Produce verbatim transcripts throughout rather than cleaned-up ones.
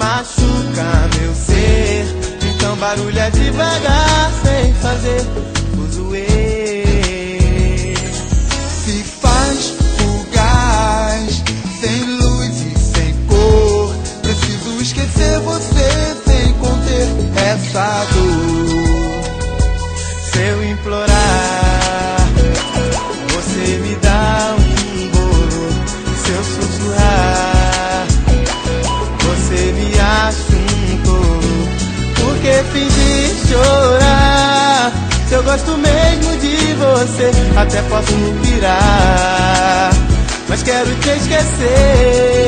machuca meu ser. Então barulha devagar sem fazer fuzuê. Se faz fugaz, sem luz e sem cor. Preciso esquecer você sem conter essa dor. Se eu implorar, você me dá um bolo. Se eu sussurrar, você me acha um tolo. Por que fingir chorar? Se eu gosto mesmo de você, até posso pirar, mas quero te esquecer.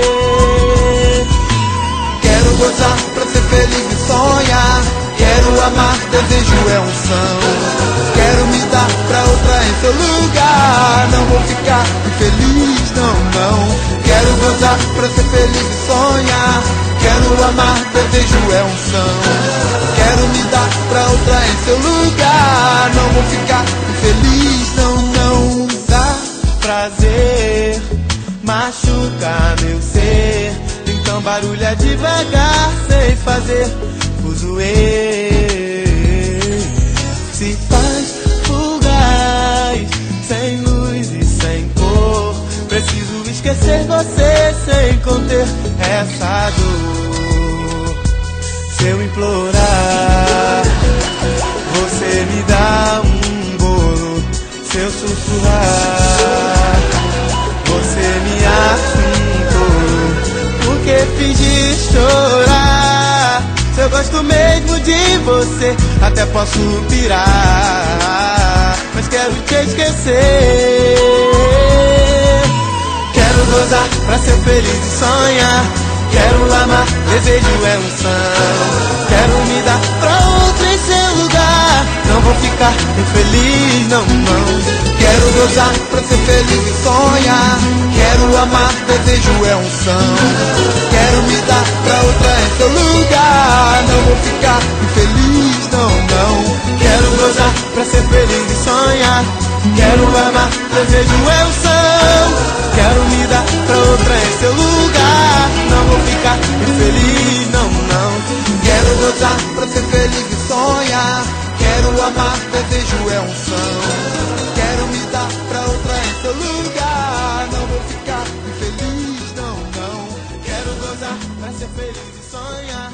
Quero gozar pra ser feliz e sonhar. Quero amar, desejo é unção. Quero me dar pra outra em seu lugar. Não vou ficar infeliz, não, não. Quero gozar pra ser feliz e sonhar. Quero amar, desejo é unção. Quero me dar pra outra em seu lugar. Não vou ficar infeliz, não, não. Dá prazer, machuca meu ser. Então barulha devagar sem fazer fuzuê. Se faz fugaz, sem luz e sem cor. Preciso esquecer você sem conter essa dor. Se eu implorar, você me dá um bolo. Se eu sussurrar, você me acha um tolo. Por que fingir chorar? Se eu gosto mesmo de você, até posso pirar, mas quero te esquecer. Quero gozar pra ser feliz e sonhar. Quero amar, desejo é unção. Quero me dar pra outra em seu lugar. Não vou ficar infeliz, não, não. Quero gozar pra ser feliz e sonhar. Quero amar, desejo é unção. Quero me dar pra outra em seu lugar. Não vou ficar infeliz, não, não. Quero gozar pra ser feliz e sonhar. Quero amar, desejo é unção. Quero me dar pra outra em seu lugar. Não vou ficar infeliz, não, não. Quero gozar pra ser feliz e sonhar. Quero amar, desejo é unção. Quero me dar pra outra em seu lugar. Não vou ficar infeliz, não, não. Quero gozar pra ser feliz e sonhar.